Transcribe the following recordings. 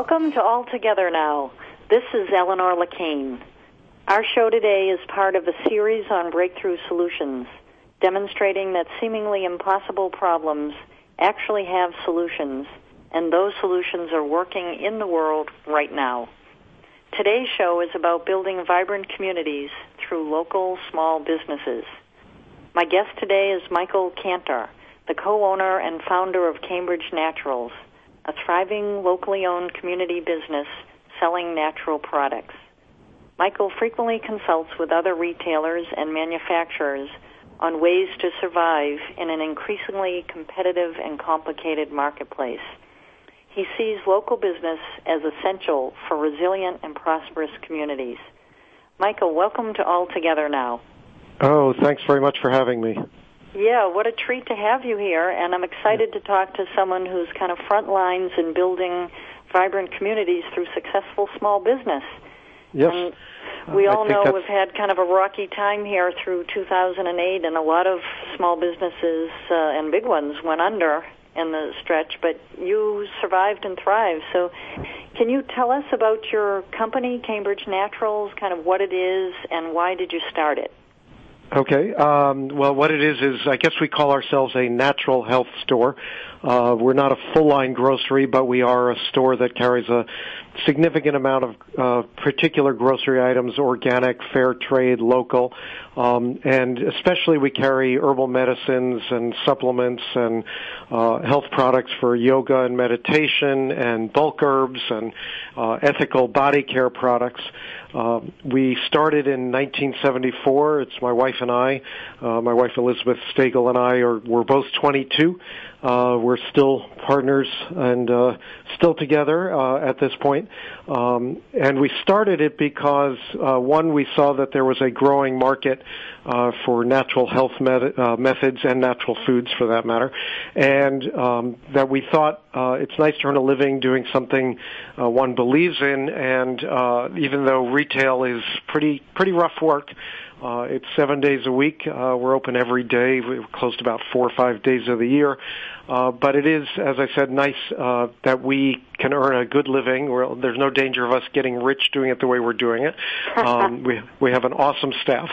Welcome to All Together Now. This is Eleanor LaCain. Our show today is part of a series on breakthrough solutions, demonstrating that seemingly impossible problems actually have solutions, and those solutions are working in the world right now. Today's show is about building vibrant communities through local small businesses. My guest today is Michael Cantor, the co-owner and founder of Cambridge Naturals, a thriving, locally owned community business selling natural products. Michael frequently consults with other retailers and manufacturers on ways to survive in an increasingly competitive and complicated marketplace. He sees local business as essential for resilient and prosperous communities. Michael, welcome to All Together Now. Oh, thanks very much for having me. Yeah, what a treat to have you here, and I'm excited to talk to someone who's kind of front lines in building vibrant communities through successful small business. Yes. And we all know we've had kind of a rocky time here through 2008, and a lot of small businesses and big ones went under in the stretch, but you survived and thrived. So can you tell us about your company, Cambridge Naturals, kind of what it is and why did you start it? Okay. Well, what it is I guess we call ourselves a natural health store. We're not a full-line grocery, but we are a store that carries a significant amount of particular grocery items, organic, fair trade, local, and especially we carry herbal medicines and supplements and health products for yoga and meditation and bulk herbs and ethical body care products. We started in 1974. It's my wife and I. My wife Elizabeth Stagel and I we're both 22. We're still partners and still together at this point. And we started it because, one, we saw that there was a growing market for natural health methods and natural foods, for that matter, and that we thought it's nice to earn a living doing something one believes in, and even though retail is pretty rough work, it's 7 days a week. We're open every day. We're closed about 4 or 5 days of the year. But it is, as I said, nice that we can earn a good living. There's no danger of us getting rich doing it the way we're doing it. We have an awesome staff,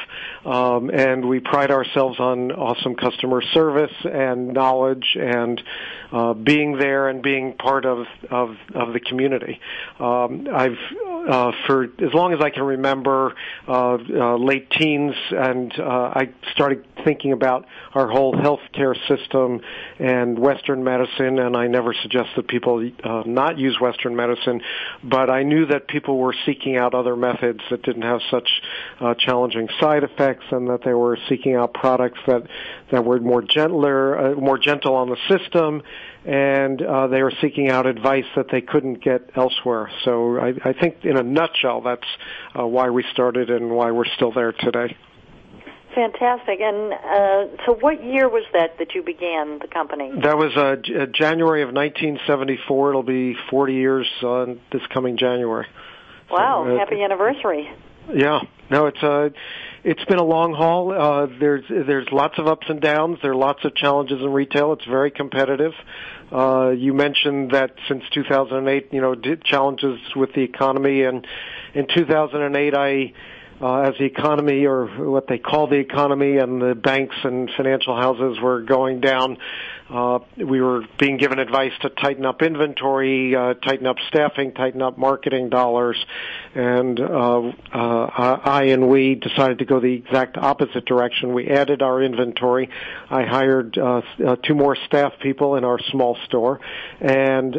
and we pride ourselves on awesome customer service and knowledge and being there and being part of the community. I've for as long as I can remember, late teens, and I started thinking about our whole healthcare system and Western medicine, and I never suggest that people not use Western medicine, but I knew that people were seeking out other methods that didn't have such challenging side effects, and that they were seeking out products that were more gentle on the system, and they were seeking out advice that they couldn't get elsewhere. So I think in a nutshell, that's why we started and why we're still there today. Fantastic. And so what year was that you began the company? That was January of 1974. It'll be 40 years this coming January. Wow, so, happy anniversary. Yeah. No, it's been a long haul. There's lots of ups and downs. There are lots of challenges in retail. It's very competitive. You mentioned that since 2008, challenges with the economy, and in 2008 as the economy, or what they call the economy, and the banks and financial houses were going down, we were being given advice to tighten up inventory, tighten up staffing, tighten up marketing dollars, and we decided to go the exact opposite direction. We added our inventory. I hired 2 more staff people in our small store, and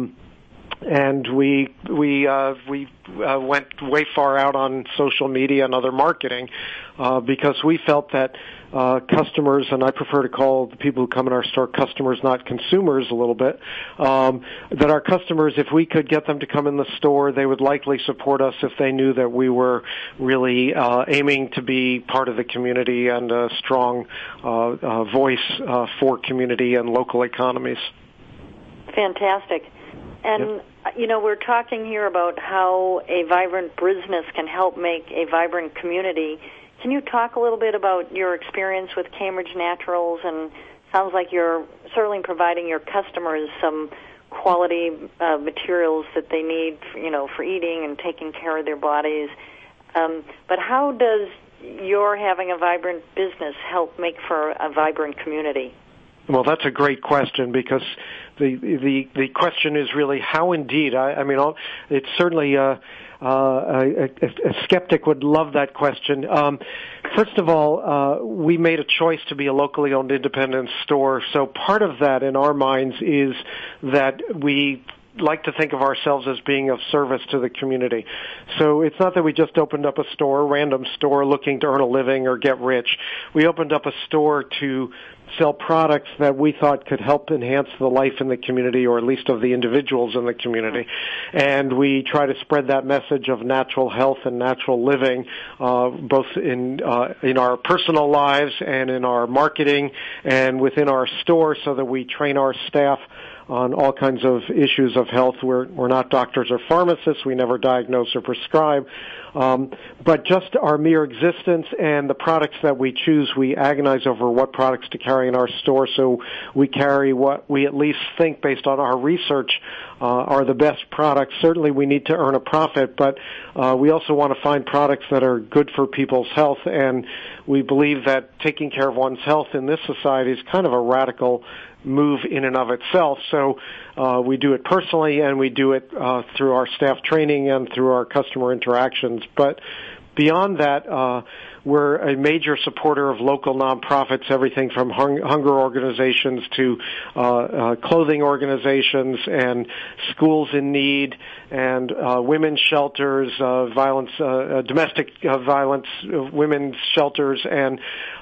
we went way far out on social media and other marketing because we felt that customers, and I prefer to call the people who come in our store customers, not consumers, a little bit, that our customers, if we could get them to come in the store, they would likely support us if they knew that we were really aiming to be part of the community and a strong voice for community and local economies. Fantastic. And, we're talking here about how a vibrant business can help make a vibrant community. Can you talk a little bit about your experience with Cambridge Naturals? And sounds like you're certainly providing your customers some quality materials that they need, for eating and taking care of their bodies. But how does your having a vibrant business help make for a vibrant community? Well, that's a great question, because the question is really how indeed. I mean, it's certainly a skeptic would love that question. First of all, we made a choice to be a locally owned independent store, so part of that in our minds is that we like to think of ourselves as being of service to the community. So it's not that we just opened up a store, a random store looking to earn a living or get rich. We opened up a store to sell products that we thought could help enhance the life in the community, or at least of the individuals in the community. And we try to spread that message of natural health and natural living, both in our personal lives and in our marketing and within our store, so that we train our staff on all kinds of issues of health. We're not doctors or pharmacists. We never diagnose or prescribe. But just our mere existence and the products that we choose, we agonize over what products to carry in our store. So we carry what we at least think, based on our research, are the best products. Certainly we need to earn a profit, but we also want to find products that are good for people's health. And we believe that taking care of one's health in this society is kind of a radical move in and of itself. So we do it personally, and we do it through our staff training and through our customer interactions. But beyond that, we're a major supporter of local nonprofits, everything from hunger organizations to clothing organizations and schools in need and women's shelters, domestic violence, women's shelters, and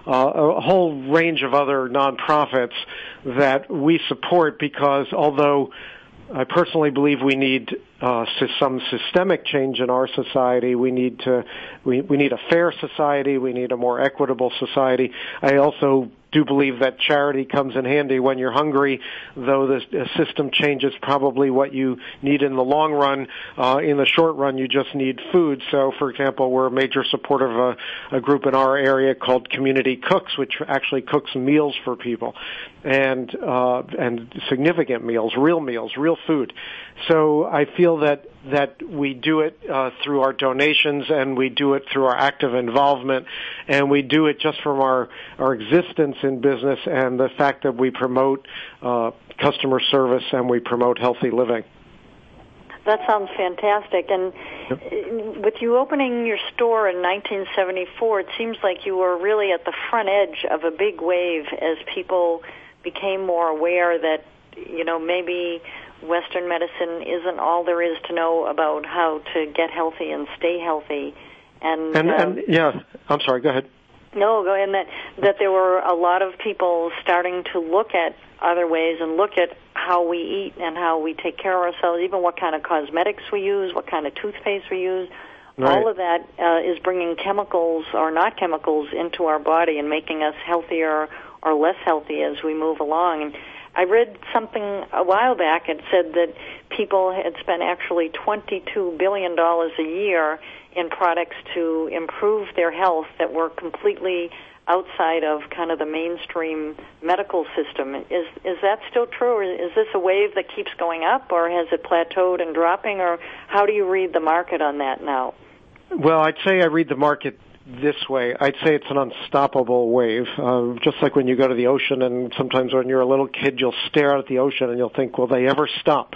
a whole range of other nonprofits that we support, because although I personally believe we need some systemic change in our society. We need a fair society. We need a more equitable society. I also do believe that charity comes in handy when you're hungry, though the system change is probably what you need in the long run. In the short run, you just need food. So, for example, we're a major supporter of a group in our area called Community Cooks, which actually cooks meals for people, and significant meals, real food. So I feel that we do it through our donations, and we do it through our active involvement, and we do it just from our existence in business and the fact that we promote customer service and we promote healthy living. That sounds fantastic. And with you opening your store in 1974, it seems like you were really at the front edge of a big wave as people became more aware that, maybe Western medicine isn't all there is to know about how to get healthy and stay healthy. And I'm sorry, go ahead. No, go ahead. And that there were a lot of people starting to look at other ways and look at how we eat and how we take care of ourselves, even what kind of cosmetics we use, what kind of toothpaste we use. Right. All of that is bringing chemicals or not chemicals into our body and making us healthier or less healthy as we move along. And I read something a while back. It said that people had spent actually $22 billion a year in products to improve their health that were completely outside of kind of the mainstream medical system. Is that still true, or is this a wave that keeps going up, or has it plateaued and dropping, or how do you read the market on that now? Well, I'd say I read the market this way. I'd say it's an unstoppable wave. Just like when you go to the ocean, and sometimes when you're a little kid, you'll stare out at the ocean and you'll think, will they ever stop?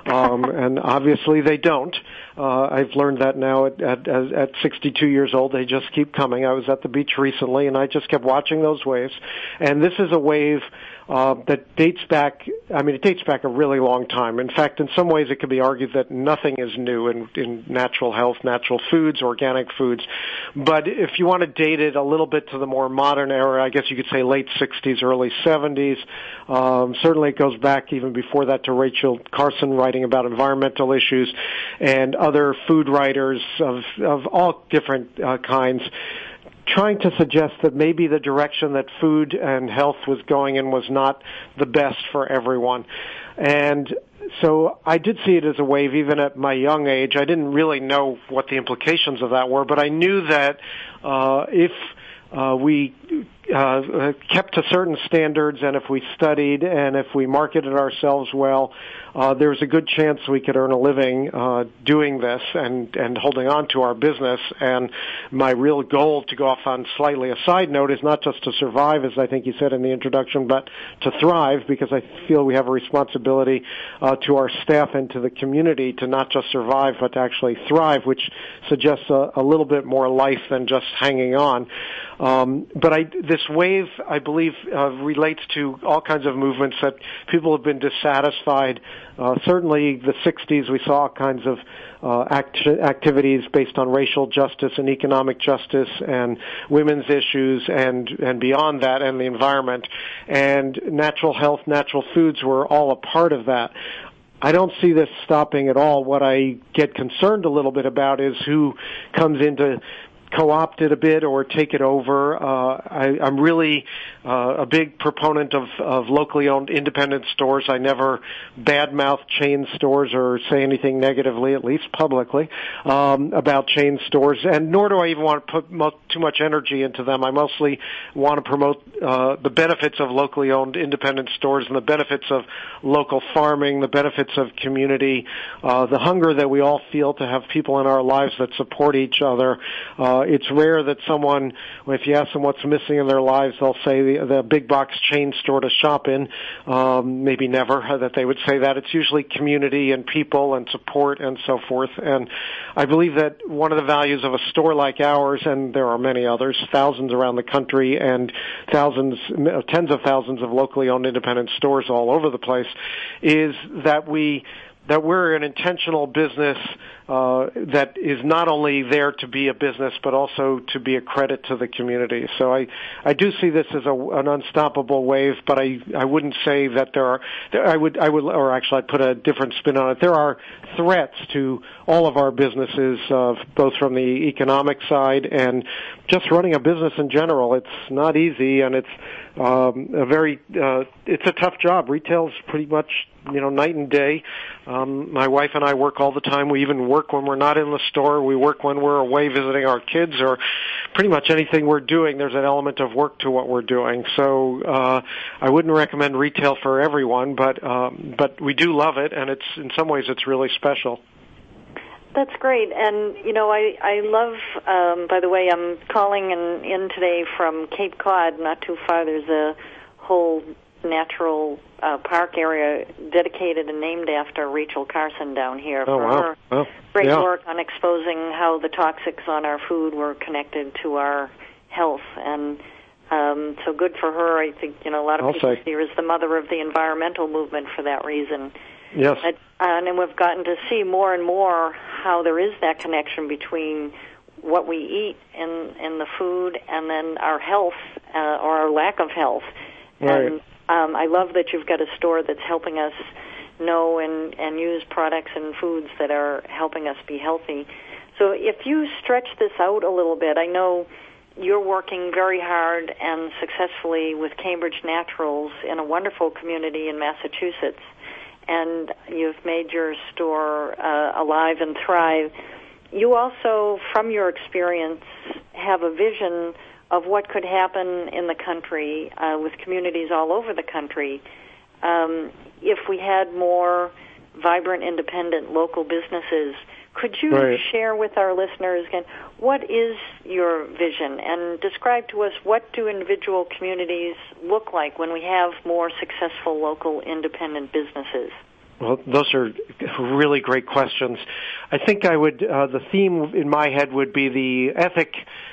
And obviously they don't. I've learned that now at 62 years old. They just keep coming. I was at the beach recently, and I just kept watching those waves. And this is a wave that dates back, it dates back a really long time. In fact, in some ways it could be argued that nothing is new in natural health, natural foods, organic foods. But if you want to date it a little bit to the more modern era, I guess you could say late 60s, early 70s. Certainly it goes back even before that to Rachel Carson writing about environmental issues, and other food writers of all different kinds, trying to suggest that maybe the direction that food and health was going in was not the best for everyone. And so I did see it as a wave even at my young age. I didn't really know what the implications of that were, but I knew that if we kept to certain standards, and if we studied and if we marketed ourselves well, there's a good chance we could earn a living doing this and holding on to our business. And my real goal, to go off on slightly a side note, is not just to survive, as I think you said in the introduction, but to thrive, because I feel we have a responsibility to our staff and to the community to not just survive, but to actually thrive, which suggests a little bit more life than just hanging on. But this wave, I believe, relates to all kinds of movements that people have been dissatisfied. Certainly the 60s, we saw all kinds of activities based on racial justice and economic justice and women's issues and beyond that, and the environment. And natural health, natural foods were all a part of that. I don't see this stopping at all. What I get concerned a little bit about is who comes in to co-opt it a bit or take it over. I'm really a big proponent of locally owned independent stores. I never badmouth chain stores or say anything negatively, at least publicly, about chain stores, and nor do I even want to put too much energy into them. I mostly want to promote the benefits of locally owned independent stores and the benefits of local farming, the benefits of community, the hunger that we all feel to have people in our lives that support each other. It's rare that someone, if you ask them what's missing in their lives, they'll say the big box chain store to shop in. Maybe never that they would say that. It's usually community and people and support and so forth. And I believe that one of the values of a store like ours, and there are many others, thousands around the country and tens of thousands of locally owned independent stores all over the place, is that we're an intentional business that is not only there to be a business, but also to be a credit to the community. So I do see this as an unstoppable wave, but I wouldn't say that or actually I'd put a different spin on it. There are threats to all of our businesses, both from the economic side and just running a business in general. It's not easy, and it's it's a tough job. Retail's pretty much, night and day. My wife and I work all the time. We even work when we're not in the store. We work when we're away visiting our kids, or pretty much anything we're doing, there's an element of work to what we're doing. So I wouldn't recommend retail for everyone, but we do love it, and in some ways it's really special. That's great. And, I love, by the way, I'm calling in today from Cape Cod, not too far. There's a whole natural park area dedicated and named after Rachel Carson down here for her great work on exposing how the toxics on our food were connected to our health. And so good for her. I think, a lot of people see her as the mother of the environmental movement for that reason. Yes. And we've gotten to see more and more how there is that connection between what we eat in the food and then our health or our lack of health. Right. And I love that you've got a store that's helping us know and use products and foods that are helping us be healthy. So if you stretch this out a little bit, I know you're working very hard and successfully with Cambridge Naturals in a wonderful community in Massachusetts, and you've made your store alive and thrive. You also, from your experience, have a vision of what could happen in the country with communities all over the country if we had more vibrant, independent local businesses. Could you share with our listeners again, what is your vision, and describe to us what do individual communities look like when we have more successful local independent businesses? Well, those are really great questions. I think the theme in my head would be the ethics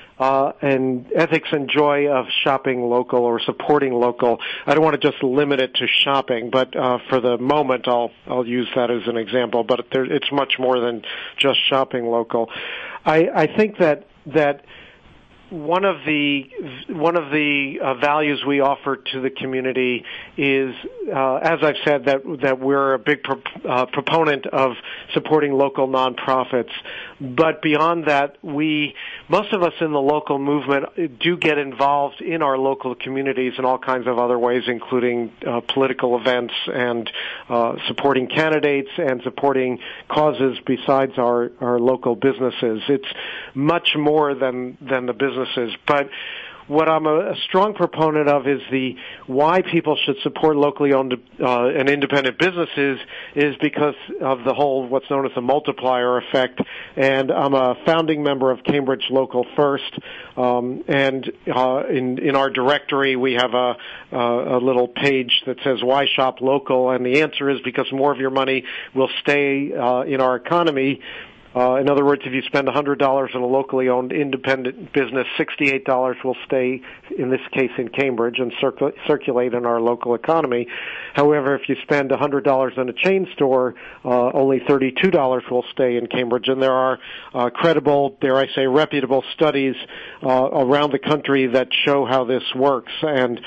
and joy of shopping local or supporting local. I don't want to just limit it to shopping, but for the moment I'll use that as an example, but it's much more than just shopping local. I think that one of the values we offer to the community is, as I've said, that we're a big proponent of supporting local nonprofits. But beyond that, most of us in the local movement do get involved in our local communities in all kinds of other ways, including political events and supporting candidates and supporting causes besides our local businesses. It's much more than the businesses. But what I'm a strong proponent of is the why people should support locally owned and independent businesses is because of the whole what's known as the multiplier effect. And I'm a founding member of Cambridge Local First. And in our directory we have a little page that says why shop local, and the answer is because more of your money will stay in our economy. In other words, if you spend $100 in a locally owned independent business, $68 will stay, in this case in Cambridge, and circulate in our local economy. However, if you spend $100 in a chain store, only $32 will stay in Cambridge. And there are credible, dare I say, reputable studies around the country that show how this works. And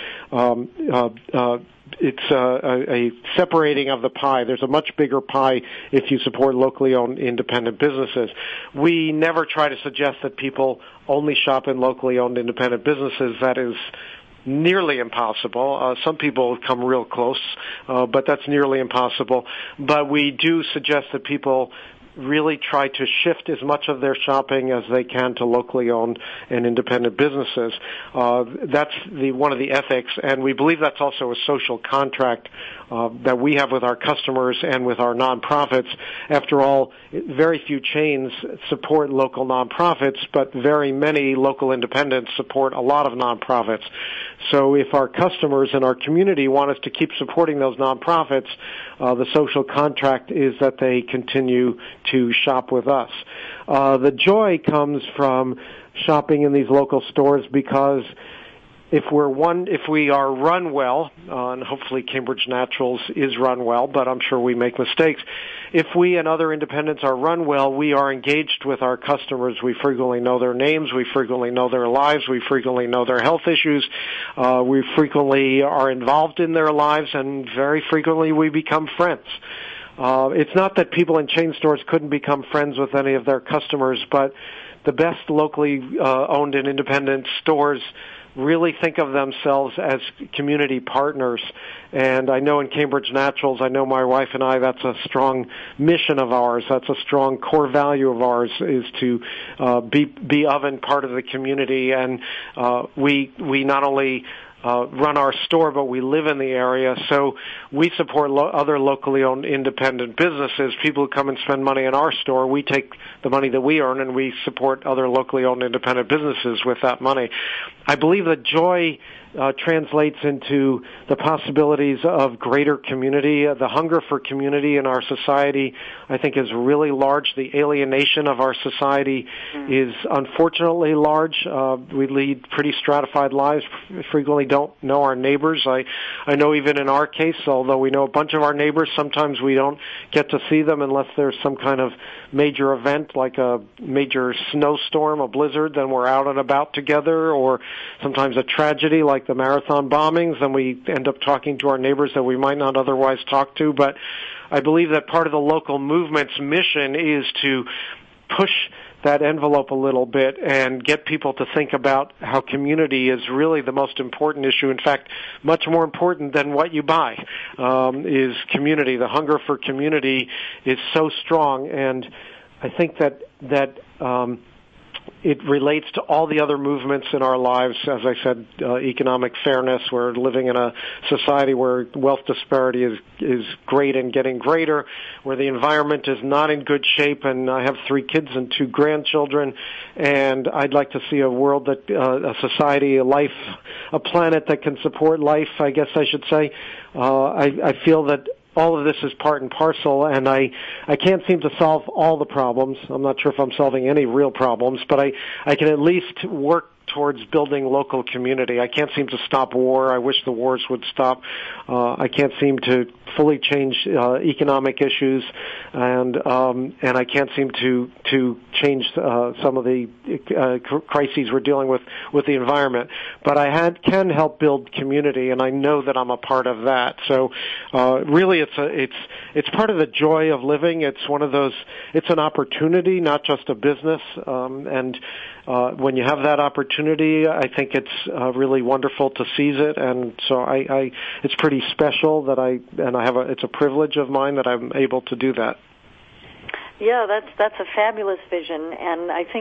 it's a separating of the pie. There's a much bigger pie if you support locally owned independent businesses. We never try to suggest that people only shop in locally owned independent businesses. That is nearly impossible. Some people come real close, but that's nearly impossible. But we do suggest that people really try to shift as much of their shopping as they can to locally owned and independent businesses. That's one of the ethics, and we believe that's also a social contract that we have with our customers and with our nonprofits. After all, very few chains support local nonprofits, but very many local independents support a lot of nonprofits. So if our customers and our community want us to keep supporting those nonprofits, the social contract is that they continue to shop with us. The joy comes from shopping in these local stores because if we are run well, and hopefully Cambridge Naturals is run well, but I'm sure we make mistakes. If we and other independents are run well, we are engaged with our customers. We frequently know their names. We frequently know their lives. We frequently know their health issues. We frequently are involved in their lives, and very frequently we become friends. It's not that people in chain stores couldn't become friends with any of their customers, but the best locally owned and independent stores really think of themselves as community partners. And I know in Cambridge Naturals, I know my wife and I, that's a strong mission of ours. That's a strong core value of ours, is to be of and part of the community. And we not only run our store, but we live in the area, so we support other locally owned independent businesses. People who come and spend money in our store, we take the money that we earn and we support other locally owned independent businesses with that money. I believe that joy translates into the possibilities of greater community. The hunger for community in our society, I think, is really large. The alienation of our society is unfortunately large. We lead pretty stratified lives, frequently don't know our neighbors. I know even in our case, although we know a bunch of our neighbors, sometimes we don't get to see them unless there's some kind of major event like a major snowstorm, a blizzard, then we're out and about together, or sometimes a tragedy like the marathon bombings, and we end up talking to our neighbors that we might not otherwise talk to. But I believe that part of the local movement's mission is to push that envelope a little bit and get people to think about how community is really the most important issue. In fact, much more important than what you buy is community. The hunger for community is so strong, and I think that it relates to all the other movements in our lives. As I said, economic fairness. We're living in a society where wealth disparity is great and getting greater, where the environment is not in good shape, and I have 3 kids and 2 grandchildren, and I'd like to see a world that, a society, a life, a planet that can support life, I guess I should say. I feel that all of this is part and parcel, and I can't seem to solve all the problems. I'm not sure if I'm solving any real problems, but I can at least work towards building local community. I can't seem to stop war. I wish the wars would stop. I can't seem to fully change economic issues, and I can't seem to change some of the crises we're dealing with the environment. But I can help build community, and I know that I'm a part of that. So really, it's part of the joy of living. It's one of those. It's an opportunity, not just a business, and when you have that opportunity, I think it's really wonderful to seize it, and so it's pretty special that it's a privilege of mine that I'm able to do that. Yeah, that's a fabulous vision, and I think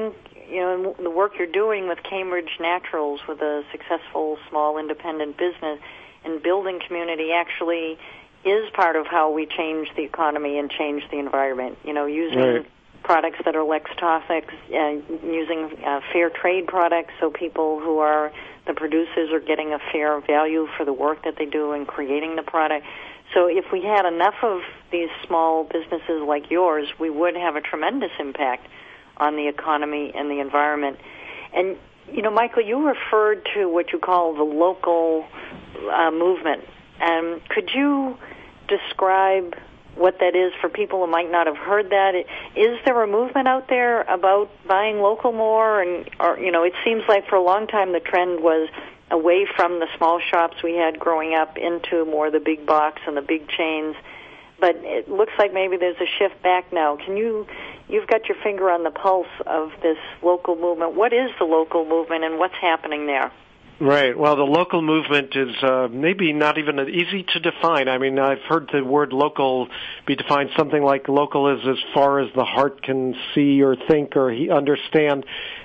the work you're doing with Cambridge Naturals, with a successful small independent business, and building community actually is part of how we change the economy and change the environment. Using products that are less toxic, using fair trade products, so people who are the producers are getting a fair value for the work that they do in creating the product. So if we had enough of these small businesses like yours, we would have a tremendous impact on the economy and the environment. And, Michael, you referred to what you call the local movement. Could you describe what that is for people who might not have heard that? Is there a movement out there about buying local more? It seems like for a long time the trend was away from the small shops we had growing up into more the big box and the big chains. But it looks like maybe there's a shift back now. You've got your finger on the pulse of this local movement. What is the local movement and what's happening there? Right. Well, the local movement is maybe not even easy to define. I mean, I've heard the word local be defined something like local is as far as the heart can see or think or understand.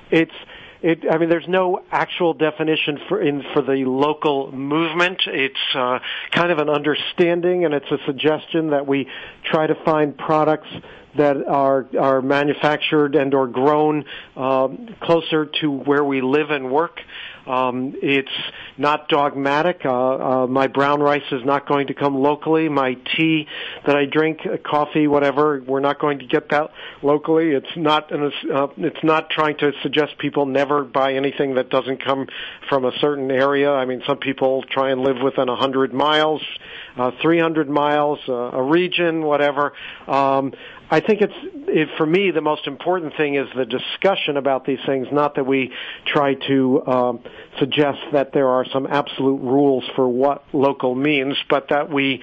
There's no actual definition for the local movement. It's kind of an understanding, and it's a suggestion that we try to find products that are manufactured and or grown closer to where we live and work. It's not dogmatic. My brown rice is not going to come locally. My tea that I drink, coffee, whatever, we're not going to get that locally. It's not trying to suggest people never buy anything that doesn't come from a certain area. I mean, some people try and live within 100 miles, 300 miles, a region, whatever. I think for me, the most important thing is the discussion about these things, not that we try to suggest that there are some absolute rules for what local means, but that we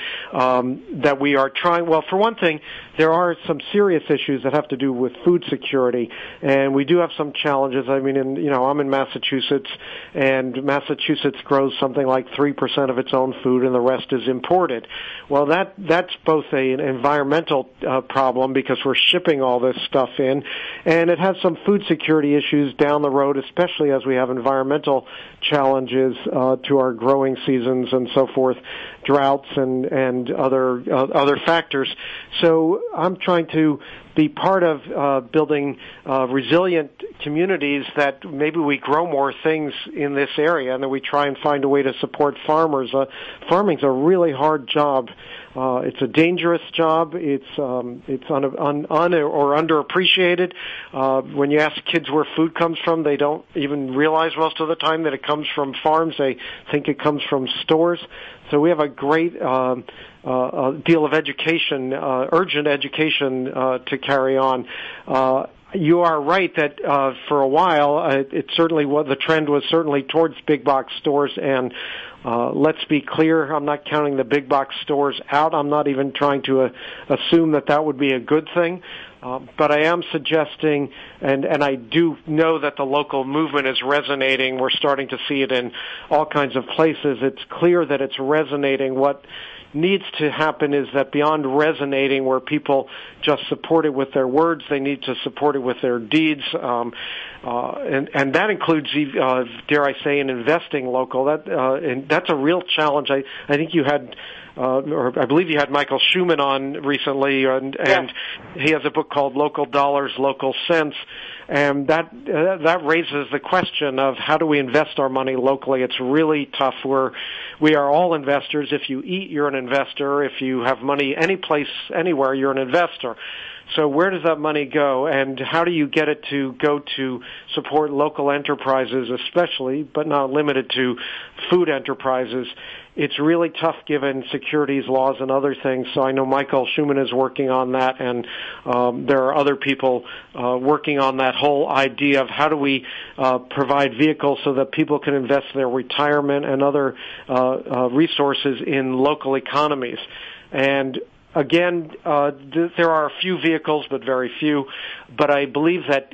are trying. Well, for one thing, there are some serious issues that have to do with food security, and we do have some challenges. I mean, I'm in Massachusetts, and Massachusetts grows something like 3% of its own food, and the rest is imported. Well, that's both an environmental problem because we're shipping all this stuff in, and it has some food security issues down the road, especially as we have environmental challenges to our growing seasons and so forth, droughts and other factors. So I'm trying to be part of building resilient communities that maybe we grow more things in this area and that we try and find a way to support farmers. Farming's a really hard job. It's a dangerous job. It's underappreciated. When you ask kids where food comes from, they don't even realize most of the time that it comes from farms. They think it comes from stores. So we have a great deal of education, urgent education to carry on. You are right that for a while the trend was certainly towards big box stores, and let's be clear, I'm not counting the big box stores out. I'm not even trying to assume that would be a good thing. But I am suggesting, and I do know that the local movement is resonating. We're starting to see it in all kinds of places. It's clear that it's resonating. What needs to happen is that beyond resonating, where people just support it with their words, they need to support it with their deeds, and that includes, dare I say, in investing local. And that's a real challenge. I think you had. Or I believe you had Michael Schuman on recently, and he has a book called Local Dollars, Local Cents, and that raises the question of how do we invest our money locally. It's really tough. We are all investors. If you eat, you're an investor. If you have money any place, anywhere, you're an investor. So where does that money go, and how do you get it to go to support local enterprises, especially, but not limited to food enterprises? It's really tough given securities laws and other things. So I know Michael Schuman is working on that, and there are other people working on that whole idea of how do we provide vehicles so that people can invest their retirement and other resources in local economies. And again, there are a few vehicles, but very few. But I believe that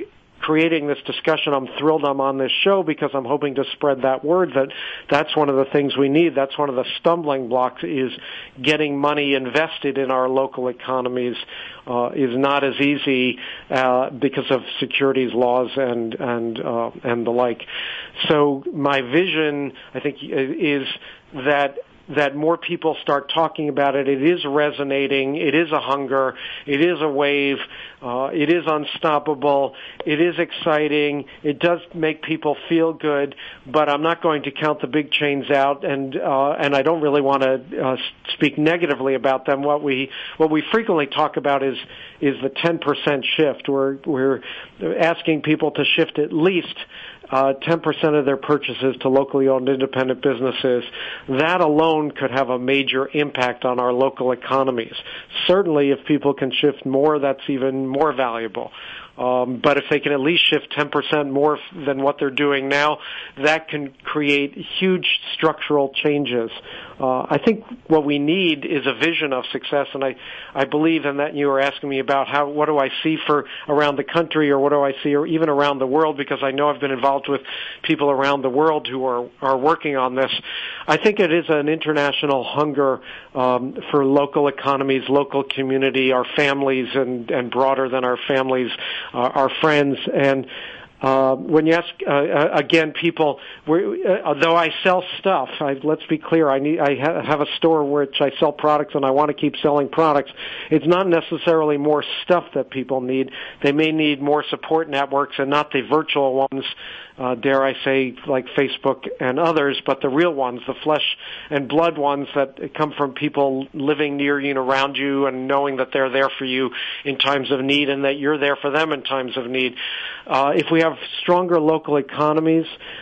creating this discussion. I'm thrilled I'm on this show because I'm hoping to spread that word that that's one of the things we need. That's one of the stumbling blocks is getting money invested in our local economies is not as easy because of securities laws and the like. So my vision, I think, is that more people start talking about it. It is resonating. It is a hunger. It is a wave. It is unstoppable. It is exciting. It does make people feel good, but I'm not going to count the big chains out, and I don't really want to speak negatively about them. What we frequently talk about is the 10% shift. We're asking people to shift at least 10% of their purchases to locally owned independent businesses. That alone could have a major impact on our local economies. Certainly, if people can shift more, that's even more valuable. But if they can at least shift 10% more than what they're doing now, that can create huge structural changes. I think what we need is a vision of success, and I believe in that. You were asking me about what do I see for around the country, or what do I see, or even around the world, because I know I've been involved with people around the world who are working on this. I think it is an international hunger for local economies, local community, our families, and broader than our families, our friends. And when you ask, again, people, though I sell stuff, let's be clear, I have a store which I sell products and I want to keep selling products. It's not necessarily more stuff that people need. They may need more support networks and not the virtual ones, dare I say, like Facebook and others, but the real ones, the flesh and blood ones that come from people living near you and around you and knowing that they're there for you in times of need and that you're there for them in times of need. If we have stronger local economies,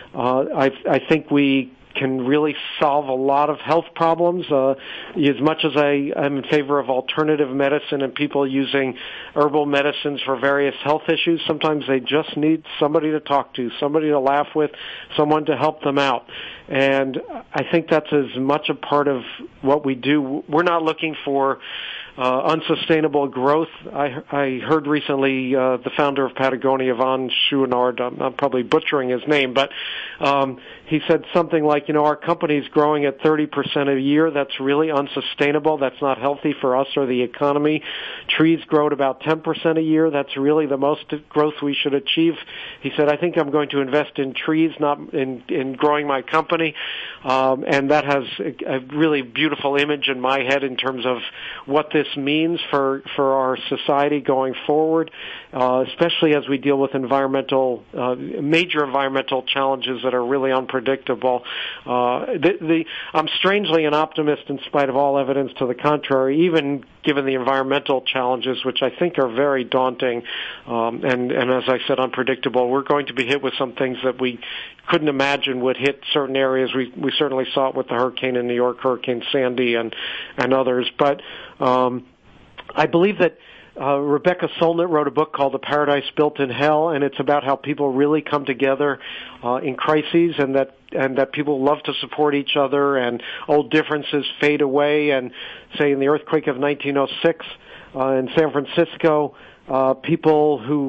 I think we can really solve a lot of health problems. As much as I am in favor of alternative medicine and people using herbal medicines for various health issues, sometimes they just need somebody to talk to, somebody to laugh with, someone to help them out. And I think that's as much a part of what we do. We're not looking for unsustainable growth. I heard recently the founder of Patagonia, Von Chouinard, I'm probably butchering his name, but he said something like, our company's growing at 30% a year. That's really unsustainable. That's not healthy for us or the economy. Trees grow at about 10% a year. That's really the most growth we should achieve. He said, I think I'm going to invest in trees, not in growing my company. And that has a really beautiful image in my head in terms of what this means for our society going forward, especially as we deal with major environmental challenges that are really unpredictable. I'm strangely an optimist in spite of all evidence to the contrary, even given the environmental challenges, which I think are very daunting, and as I said, unpredictable. We're going to be hit with some things that we couldn't imagine would hit certain areas. We certainly saw it with the hurricane in New York, Hurricane Sandy, and others. But I believe that Rebecca Solnit wrote a book called The Paradise Built in Hell, and it's about how people really come together in crises, and that people love to support each other, and old differences fade away. And say in the earthquake of 1906 in San Francisco, people who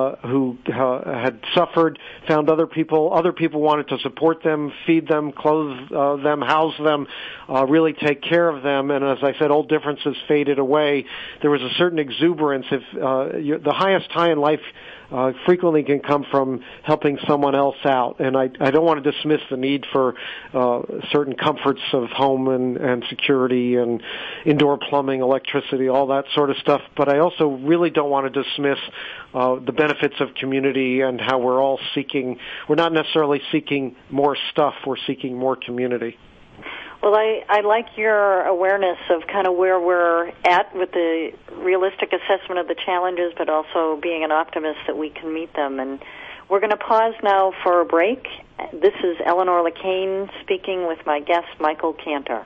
had suffered found other people wanted to support them, feed them, clothe them, house them, really take care of them. And as I said, old differences faded away. There was a certain exuberance. If the highest high in life frequently can come from helping someone else out. And I don't want to dismiss the need for certain comforts of home and security and indoor plumbing, electricity, all that sort of stuff. But I also really don't want to dismiss the benefits of community and how we're not necessarily seeking more stuff, we're seeking more community. Well, I like your awareness of kind of where we're at with the realistic assessment of the challenges, but also being an optimist that we can meet them. And we're going to pause now for a break. This is Eleanor LeCain speaking with my guest, Michael Cantor.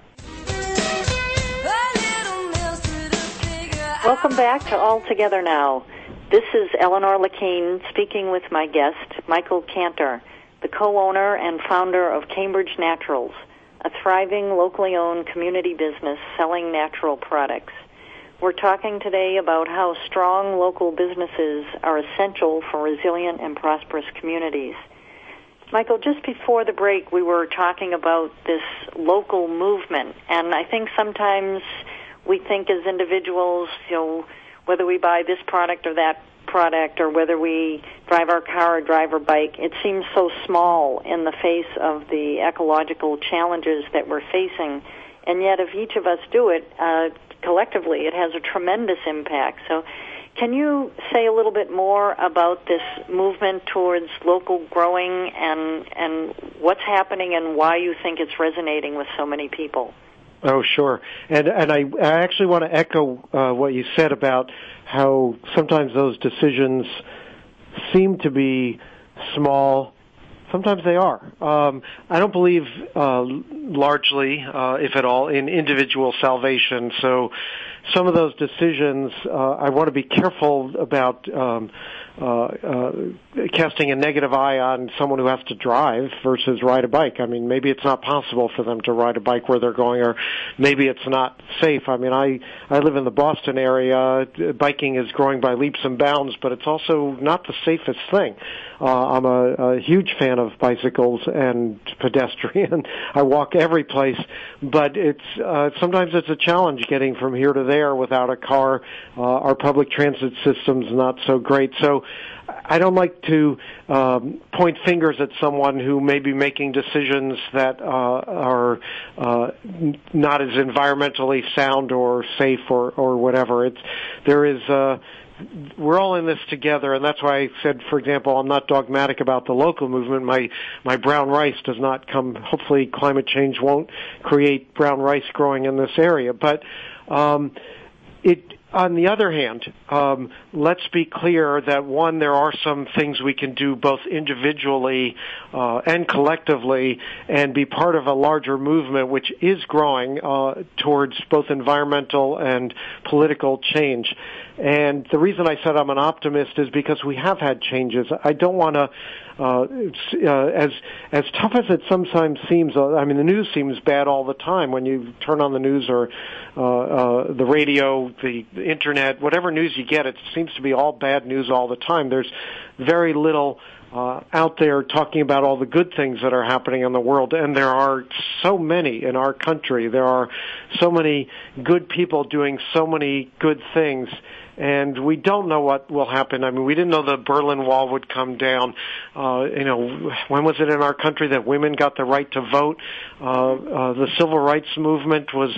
Welcome back to All Together Now. This is Eleanor LeCain speaking with my guest, Michael Cantor, the co-owner and founder of Cambridge Naturals, a thriving, locally owned community business selling natural products. We're talking today about how strong local businesses are essential for resilient and prosperous communities. Michael, just before the break, we were talking about this local movement, and I think sometimes we think as individuals, whether we buy this product or that product, or whether we drive our car or drive our bike, it seems so small in the face of the ecological challenges that we're facing. And yet, if each of us do it collectively, it has a tremendous impact. So can you say a little bit more about this movement towards local growing and what's happening and why you think it's resonating with so many people? Oh, sure. And I actually want to echo what you said about how sometimes those decisions seem to be small. Sometimes they are. I don't believe largely, if at all, in individual salvation. So some of those decisions, I want to be careful about casting a negative eye on someone who has to drive versus ride a bike. I mean, maybe it's not possible for them to ride a bike where they're going, or maybe it's not safe. I mean, I live in the Boston area. Biking is growing by leaps and bounds, but it's also not the safest thing. I'm a huge fan of bicycles and pedestrian. I walk every place, but sometimes it's a challenge getting from here to there without a car. Our public transit system's not so great. So I don't like to point fingers at someone who may be making decisions that are not as environmentally sound or safe or whatever. We're all in this together, and that's why I said, for example, I'm not dogmatic about the local movement. My brown rice does not come. Hopefully, climate change won't create brown rice growing in this area. But on the other hand, let's be clear that, one, there are some things we can do both individually and collectively and be part of a larger movement which is growing towards both environmental and political change. And the reason I said I'm an optimist is because we have had changes. I don't want to, as tough as it sometimes seems, I mean, the news seems bad all the time. When you turn on the news or the radio, the internet, whatever news you get, it seems to be all bad news all the time. There's very little out there talking about all the good things that are happening in the world, and there are so many in our country. There are so many good people doing so many good things, and we don't know what will happen. I mean, we didn't know the Berlin Wall would come down. When was it in our country that women got the right to vote? The civil rights movement was,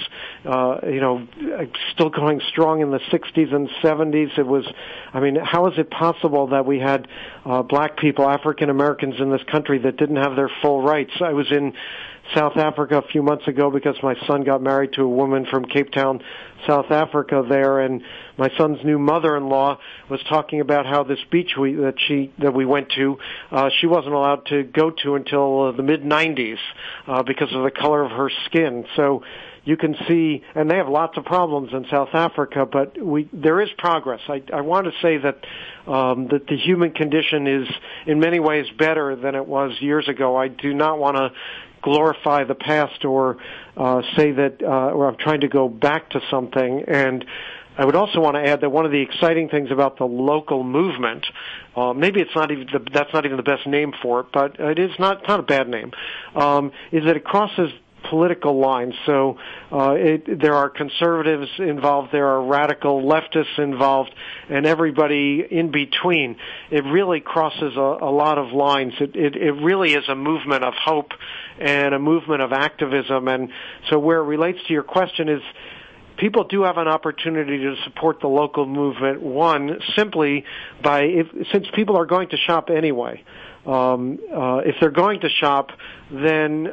still going strong in the 60s and 70s. It was, how is it possible that we had black people, African Americans in this country that didn't have their full rights? I was in South Africa a few months ago because my son got married to a woman from Cape Town, South Africa there, and my son's new mother-in-law was talking about how this beach that we went to, she wasn't allowed to go to until the mid-90s because of the color of her skin. So you can see, and they have lots of problems in South Africa, but there is progress. I want to say that the human condition is in many ways better than it was years ago. I do not want to glorify the past or say that or I'm trying to go back to something. And I would also want to add that one of the exciting things about the local movement, maybe it's not even that's not even the best name for it, but it's not a bad name, is that it crosses political lines. So there are conservatives involved, there are radical leftists involved, and everybody in between. It really crosses a lot of lines. It really is a movement of hope and a movement of activism. And so where it relates to your question is, people do have an opportunity to support the local movement, one, simply since people are going to shop anyway. If they're going to shop, then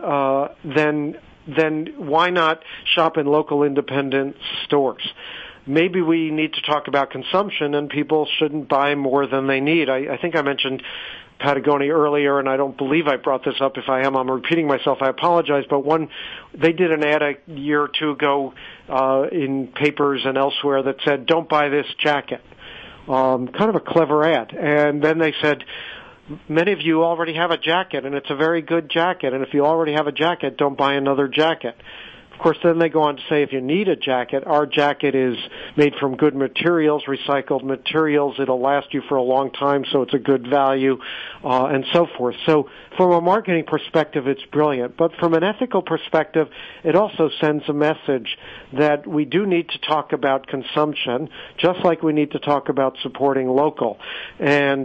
why not shop in local independent stores? Maybe we need to talk about consumption, and people shouldn't buy more than they need. I think I mentioned Patagonia earlier, and I don't believe I brought this up. If I am, I'm repeating myself. I apologize. But they did an ad a year or two ago in papers and elsewhere that said, "Don't buy this jacket." Kind of a clever ad. And then they said, many of you already have a jacket, and it's a very good jacket, and if you already have a jacket, don't buy another jacket. Of course, then they go on to say if you need a jacket, our jacket is made from good materials, recycled materials. It'll last you for a long time, so it's a good value, and so forth. So from a marketing perspective, it's brilliant. But from an ethical perspective, it also sends a message that we do need to talk about consumption, just like we need to talk about supporting local. And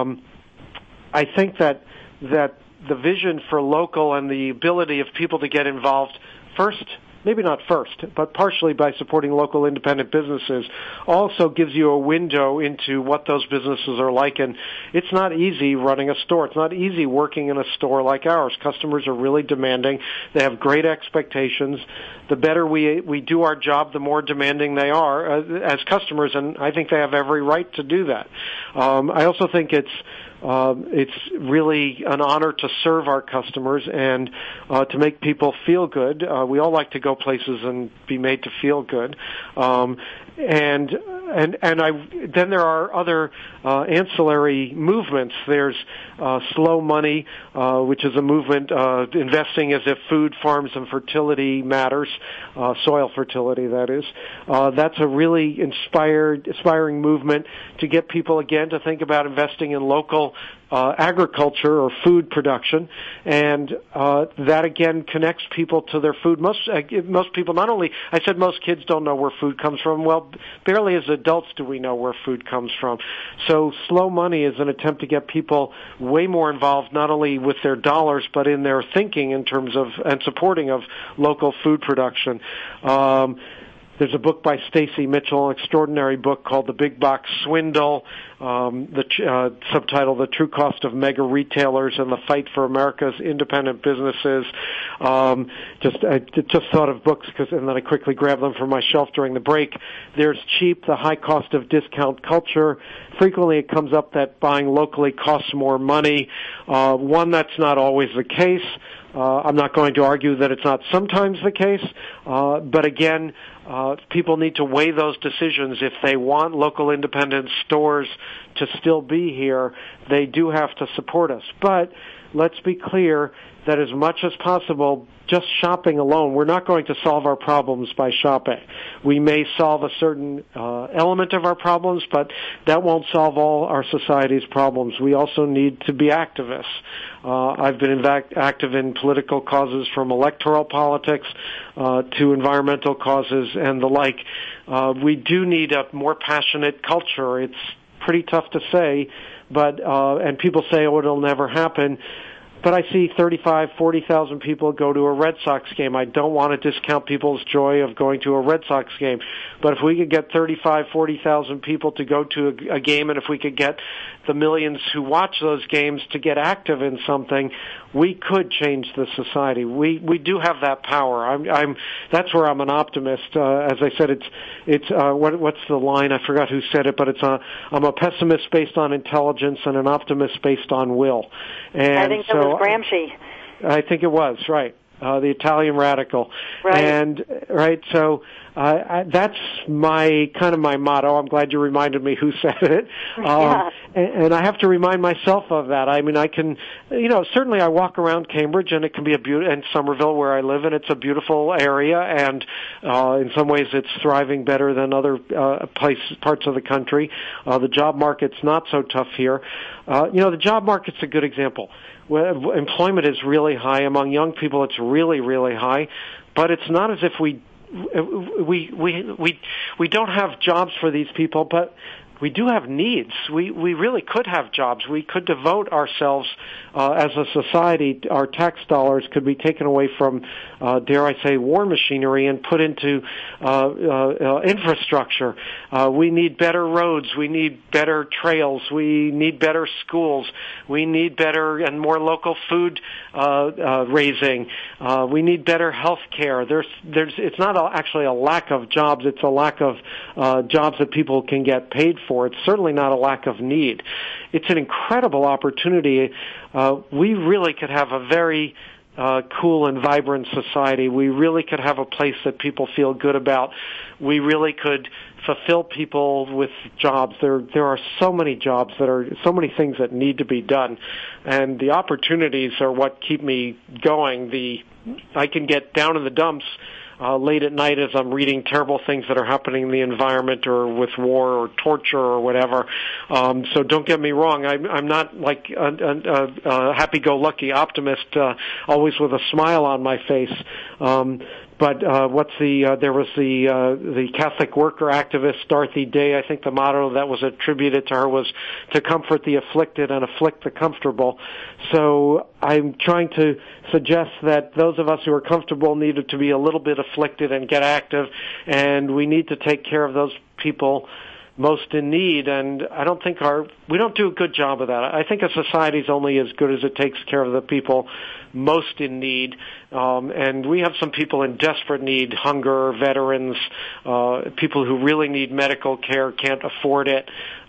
I think that the vision for local and the ability of people to get involved first, maybe not first, but partially by supporting local independent businesses, also gives you a window into what those businesses are like. And it's not easy running a store. It's not easy working in a store like ours. Customers are really demanding. They have great expectations. The better we do our job, the more demanding they are as customers, and I think they have every right to do that. I also think it's really an honor to serve our customers and to make people feel good. We all like to go places and be made to feel good. Then there are other ancillary movements. There's Slow Money, which is a movement investing as if food, farms, and fertility matters, soil fertility, that is. That's a really inspiring movement to get people again to think about investing in local agriculture or food production, and that again connects people to their food. Most people, not only, I said most kids don't know where food comes from. Well, barely as adults do we know where food comes from. So Slow Money is an attempt to get people way more involved, not only with their dollars, but in their thinking in terms of and supporting of local food production. There's a book by Stacy Mitchell, an extraordinary book called The Big Box Swindle, subtitle The True Cost of Mega Retailers and the Fight for America's Independent Businesses. I just thought of books and then I quickly grabbed them from my shelf during the break. There's Cheap, The High Cost of Discount Culture. Frequently it comes up that buying locally costs more money. One, that's not always the case. I'm not going to argue that it's not sometimes the case, but again, people need to weigh those decisions. If they want local independent stores to still be here, they do have to support us. But let's be clear that as much as possible, just shopping alone, we're not going to solve our problems by shopping. We may solve a certain element of our problems, but that won't solve all our society's problems. We also need to be activists. I've been active in political causes, from electoral politics to environmental causes and the like. We do need a more passionate culture. It's pretty tough to say, but and people say, oh, it'll never happen. But I see 35, 40,000 people go to a Red Sox game. I don't want to discount people's joy of going to a Red Sox game. But if we could get 35, 40,000 people to go to a game, and if we could get the millions who watch those games to get active in something, we could change the society. We do have that power. That's where I'm an optimist. As I said, what's the line? I forgot who said it, but I'm a pessimist based on intelligence and an optimist based on will. And I think that was Gramsci. I think it was, right. The Italian radical. Right. And, right, so that's my motto. I'm glad you reminded me who said it. Yeah. And I have to remind myself of that. I mean, I can, certainly I walk around Cambridge, and it can be and Somerville where I live, and it's a beautiful area, and in some ways it's thriving better than other parts of the country. The job market's not so tough here. The job market's a good example. Employment is really high among young people. It's really, really high, but it's not as if we don't have jobs for these people, but we do have needs. We really could have jobs. We could devote ourselves as a society. Our tax dollars could be taken away from, dare I say, war machinery and put into infrastructure. We need better roads. We need better trails. We need better schools. We need better and more local food raising. We need better health care. It's not actually a lack of jobs. It's a lack of jobs that people can get paid for. It's certainly not a lack of need. It's an incredible opportunity. We really could have a very cool and vibrant society. We really could have a place that people feel good about. We really could fulfill people with jobs. There are so many jobs so many things that need to be done, and the opportunities are what keep me going. I can get down in the dumps late at night as I'm reading terrible things that are happening in the environment or with war or torture or whatever. So don't get me wrong. I'm not like a happy-go-lucky optimist, always with a smile on my face. But there was the Catholic worker activist Dorothy Day. I think the motto that was attributed to her was to comfort the afflicted and afflict the comfortable. So I'm trying to suggest that those of us who are comfortable needed to be a little bit afflicted and get active, and we need to take care of those people most in need, and I don't think we don't do a good job of that. I think a society is only as good as it takes care of the people most in need, and we have some people in desperate need, hunger, veterans, people who really need medical care, can't afford it.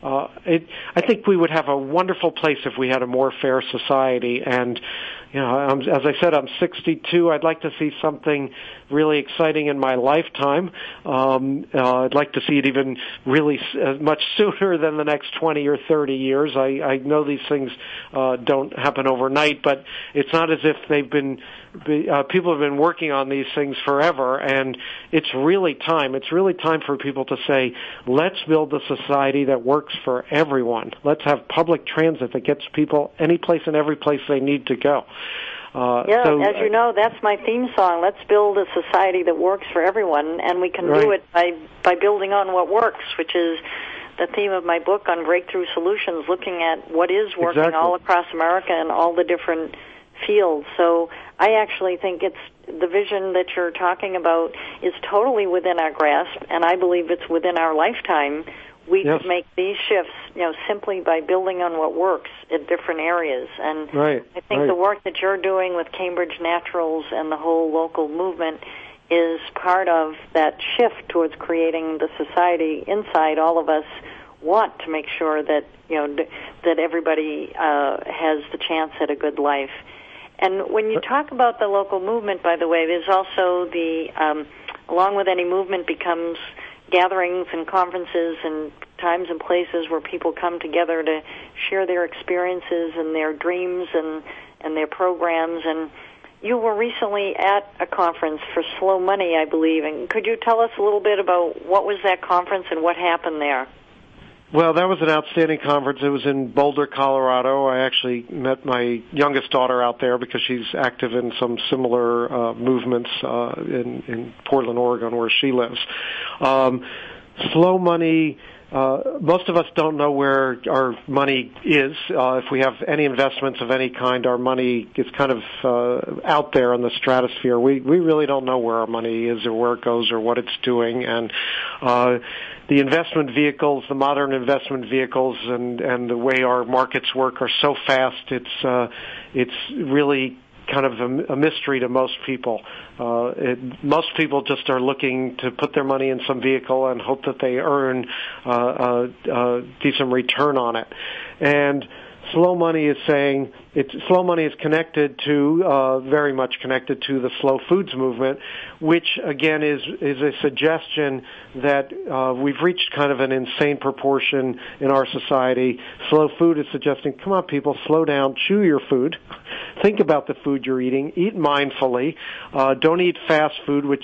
I think we would have a wonderful place if we had a more fair society, and as I said, I'm 62. I'd like to see something really exciting in my lifetime. I'd like to see it even really much sooner than the next 20 or 30 years. I know these things don't happen overnight, but it's not as if people have been working on these things forever, and it's really time. It's really time for people to say, let's build a society that works for everyone. Let's have public transit that gets people any place and every place they need to go. As you know, that's my theme song. Let's build a society that works for everyone, and we can do it by building on what works, which is the theme of my book on Breakthrough Solutions, looking at what is working all across America and all the different fields. So I actually think the vision that you're talking about is totally within our grasp, and I believe it's within our lifetime. We could make these shifts, simply by building on what works in different areas. And I think the work that you're doing with Cambridge Naturals and the whole local movement is part of that shift towards creating the society inside all of us want to make sure that, that everybody has the chance at a good life. And when you talk about the local movement, by the way, there's also along with any movement becomes gatherings and conferences and times and places where people come together to share their experiences and their dreams and their programs. And you were recently at a conference for Slow Money, I believe. And could you tell us a little bit about what was that conference and what happened there? Well, that was an outstanding conference. It was in Boulder, Colorado. I actually met my youngest daughter out there because she's active in some similar movements in Portland, Oregon, where she lives. Slow Money, most of us don't know where our money is. If we have any investments of any kind, our money is kind of out there in the stratosphere. We really don't know where our money is or where it goes or what it's doing. And the investment vehicles, the modern investment vehicles, and the way our markets work are so fast. It's really kind of a mystery to most people. Most people just are looking to put their money in some vehicle and hope that they earn a decent return on it. And Slow Money is saying Slow Money is connected to, very much connected to the Slow Foods movement, which again is a suggestion that we've reached kind of an insane proportion in our society. Slow Food is suggesting, come on people, slow down, chew your food, think about the food you're eating, eat mindfully, don't eat fast food, which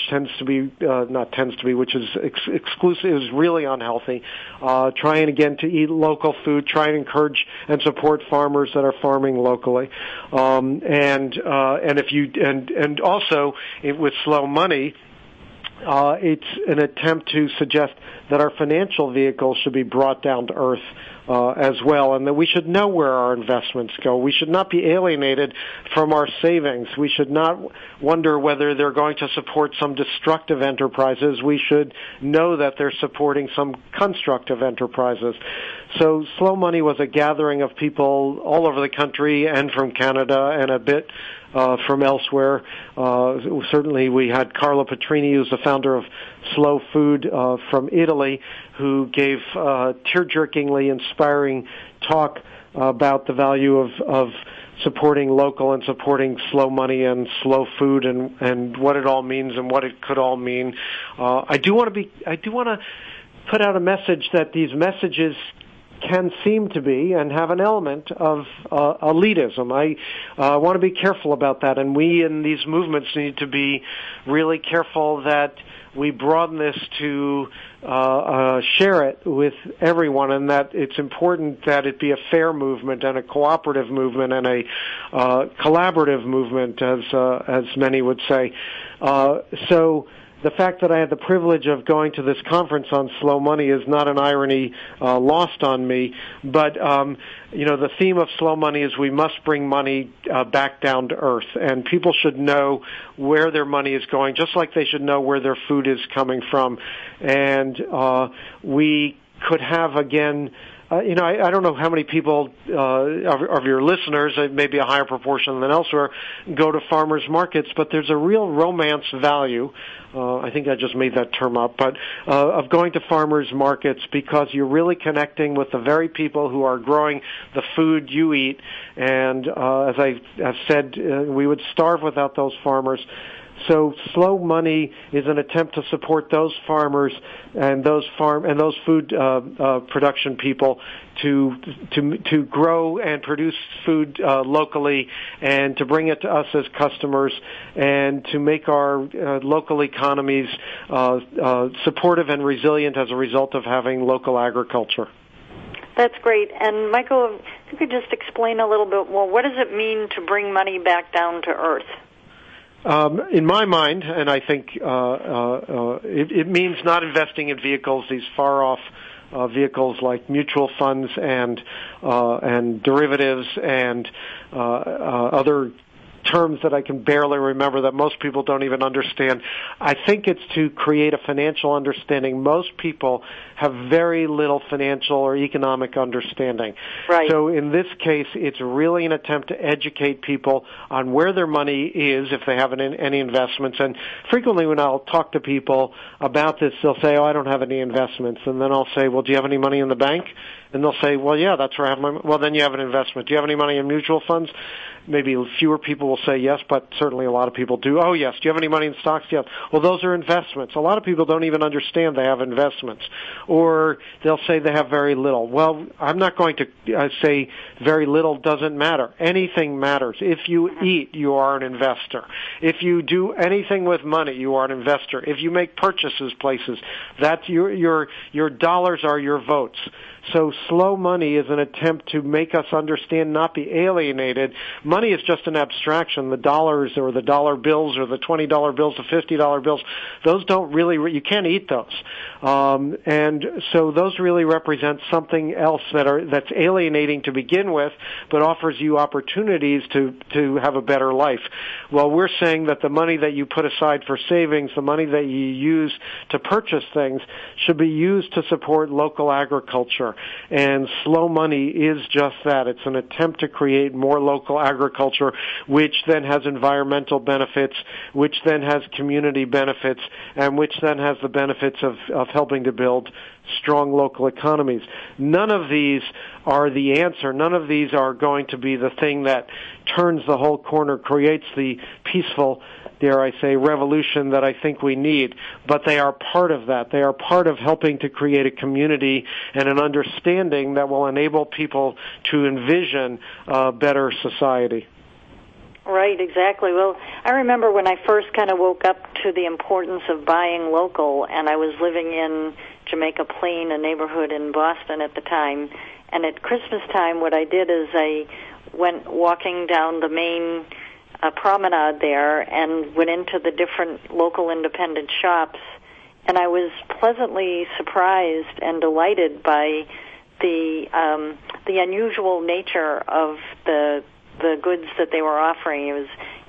which is exclusive, is really unhealthy. Trying again to eat local food, try and encourage and support farmers that are farming locally, and also with Slow Money, it's an attempt to suggest that our financial vehicles should be brought down to earth as well, and that we should know where our investments go. We should not be alienated from our savings. We should not wonder whether they're going to support some destructive enterprises. We should know that they're supporting some constructive enterprises. So Slow Money was a gathering of people all over the country and from Canada and a bit from elsewhere. Certainly we had Carlo Petrini, who's the founder of Slow Food from Italy, who gave tear-jerkingly inspiring talk about the value of supporting local and supporting Slow Money and Slow Food and what it all means and what it could all mean. I do want to put out a message that these messages can seem to be and have an element of elitism. I want to be careful about that, and we in these movements need to be really careful that we broaden this to share it with everyone, and that it's important that it be a fair movement and a cooperative movement and a collaborative movement, as many would say. So the fact that I had the privilege of going to this conference on slow money is not an irony lost on me, but the theme of slow money is we must bring money back down to earth, and people should know where their money is going, just like they should know where their food is coming from. And we could have, again, I don't know how many people of your listeners, maybe a higher proportion than elsewhere, go to farmers markets, but there's a real romance value. I think I just made that term up, but of going to farmers markets, because you're really connecting with the very people who are growing the food you eat. And as I have said, we would starve without those farmers. So slow money is an attempt to support those farmers and those food production people to grow and produce food locally, and to bring it to us as customers, and to make our local economies supportive and resilient as a result of having local agriculture. That's great. And Michael, if you could just explain a little bit more, what does it mean to bring money back down to earth? In my mind, and I think it means not investing in vehicles, these far-off vehicles like mutual funds and derivatives and other terms that I can barely remember that most people don't even understand. I think it's to create a financial understanding. Most people have very little financial or economic understanding. Right. So in this case, it's really an attempt to educate people on where their money is if they have any investments. And frequently when I'll talk to people about this, they'll say, I don't have any investments. And then I'll say, well, do you have any money in the bank? And they'll say, well, yeah, that's where I have my money. Well, then you have an investment. Do you have any money in mutual funds? Maybe fewer people will say yes, but certainly a lot of people do. Oh, yes. Do you have any money in stocks? Yes. Well, those are investments. A lot of people don't even understand they have investments. Or they'll say they have very little. Well, I'm not going to say very little doesn't matter. Anything matters. If you eat, you are an investor. If you do anything with money, you are an investor. If you make purchases places, that's your dollars are your votes. So slow money is an attempt to make us understand, not be alienated. Money is just an abstraction. The dollars or the dollar bills or the $20 bills, the $50 bills, those don't really, you can't eat those. And so those really represent something else that's alienating to begin with, but offers you opportunities to have a better life. Well, we're saying that the money that you put aside for savings, the money that you use to purchase things, should be used to support local agriculture. And slow money is just that. It's an attempt to create more local agriculture, which then has environmental benefits, which then has community benefits, and which then has the benefits of helping to build strong local economies. None of these are the answer. None of these are going to be the thing that turns the whole corner, creates the peaceful, dare I say, revolution that I think we need. But they are part of that. They are part of helping to create a community and an understanding that will enable people to envision a better society. Right, exactly. Well, I remember when I first kind of woke up to the importance of buying local, and I was living in Jamaica Plain, a neighborhood in Boston at the time, and at Christmas time what I did is I went walking down the main promenade there and went into the different local independent shops, and I was pleasantly surprised and delighted by the unusual nature of the goods that they were offering. It was,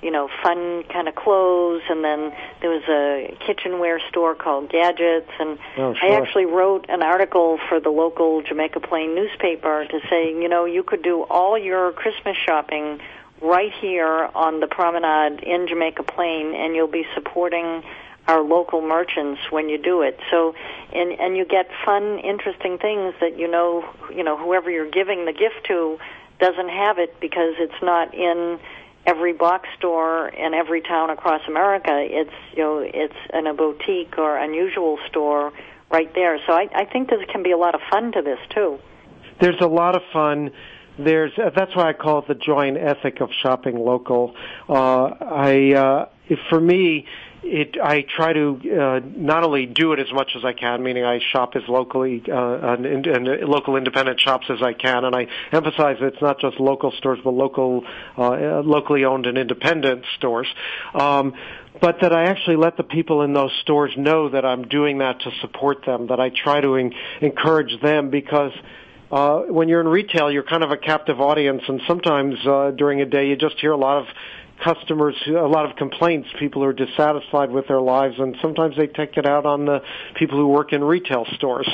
fun kind of clothes, and then there was a kitchenware store called Gadgets, and I actually wrote an article for the local Jamaica Plain newspaper to say, you could do all your Christmas shopping right here on the promenade in Jamaica Plain, and you'll be supporting our local merchants when you do it. So, and you get fun, interesting things that whoever you're giving the gift to doesn't have it because it's not in every box store in every town across America. It's in a boutique or unusual store right there. So I think there can be a lot of fun to this too. There's a lot of fun. That's why I call it the joy and ethic of shopping local. For me, I try to not only do it as much as I can, meaning I shop as locally and local independent shops as I can, and I emphasize that it's not just local stores, but locally owned and independent stores. But that I actually let the people in those stores know that I'm doing that to support them, that I try to encourage them, because when you're in retail, you're kind of a captive audience, and sometimes during a day you just hear a lot of customers, a lot of complaints. People are dissatisfied with their lives, and sometimes they take it out on the people who work in retail stores.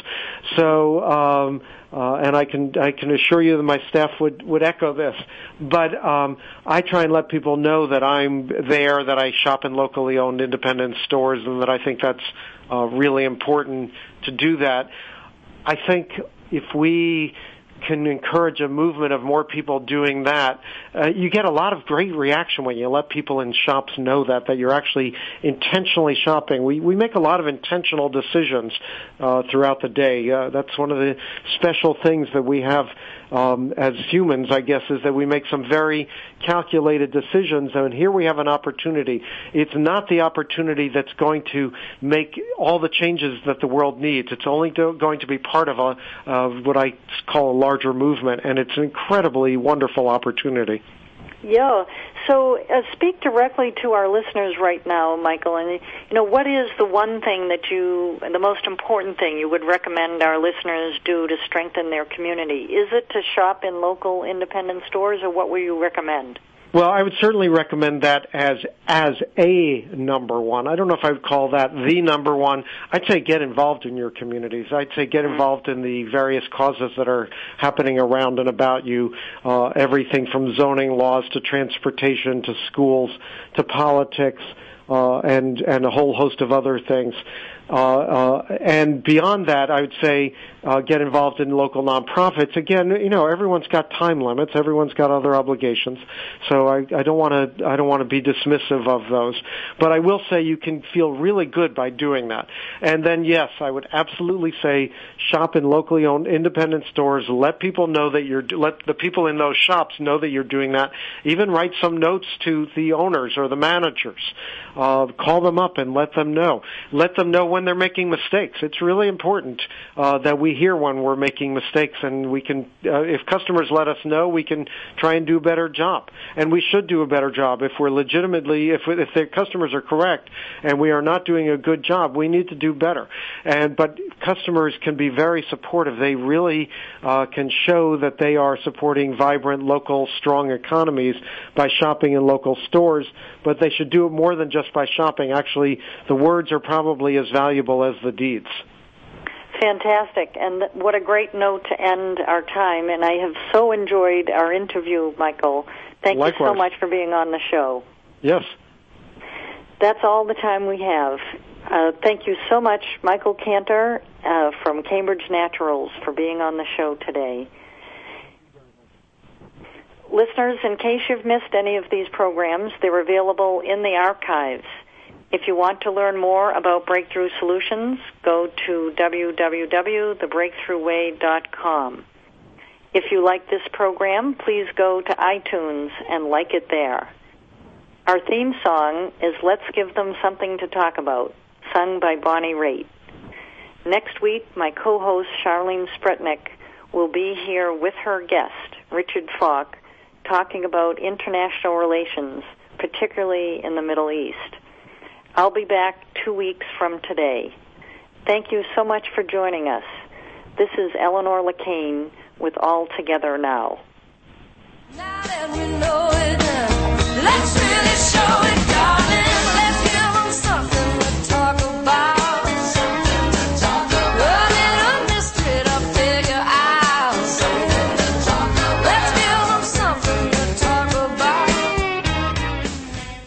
So, and I can assure you that my staff would echo this. But I try and let people know that I'm there, that I shop in locally owned independent stores, and that I think that's really important to do that. I think if we can encourage a movement of more people doing that, you get a lot of great reaction when you let people in shops know that you're actually intentionally shopping. We make a lot of intentional decisions throughout the day. That's one of the special things that we have as humans, I guess, is that we make some very calculated decisions, and here we have an opportunity. It's not the opportunity that's going to make all the changes that the world needs. It's only going to be part of what I call a larger movement, and it's an incredibly wonderful opportunity. Yeah. So speak directly to our listeners right now, Michael, and what is the one thing the most important thing you would recommend our listeners do to strengthen their community? Is it to shop in local independent stores, or what will you recommend? Well, I would certainly recommend that as a number one. I don't know if I would call that the number one. I'd say get involved in your communities. I'd say get involved in the various causes that are happening around and about you, everything from zoning laws to transportation to schools to politics, and a whole host of other things. And beyond that, I would say get involved in local nonprofits. Again, everyone's got time limits. Everyone's got other obligations. So I don't want to be dismissive of those. But I will say you can feel really good by doing that. And then, yes, I would absolutely say shop in locally owned independent stores. Let people know that let the people in those shops know that you're doing that. Even write some notes to the owners or the managers. Call them up and let them know. Let them know when they're making mistakes. It's really important that we hear when we're making mistakes, and we can, if customers let us know, we can try and do a better job. And we should do a better job. If we're legitimately, if the customers are correct and we are not doing a good job, we need to do better. But customers can be very supportive. They really can show that they are supporting vibrant, local, strong economies by shopping in local stores, but they should do it more than just by shopping. Actually, the words are probably as valuable as the deeds. Fantastic, and what a great note to end our time, and I have so enjoyed our interview, Michael. Thank Likewise. you so much for being on the show. Yes. That's all the time we have. Thank you so much, Michael Cantor from Cambridge Naturals, for being on the show today. Listeners, in case you've missed any of these programs, they're available in the archives. If you want to learn more about Breakthrough Solutions, go to www.thebreakthroughway.com. If you like this program, please go to iTunes and like it there. Our theme song is Let's Give Them Something to Talk About, sung by Bonnie Raitt. Next week, my co-host Charlene Spretnick will be here with her guest, Richard Falk, talking about international relations, particularly in the Middle East. I'll be back 2 weeks from today. Thank you so much for joining us. This is Eleanor LeCain with All Together Now. Now that we know it, let's really show it.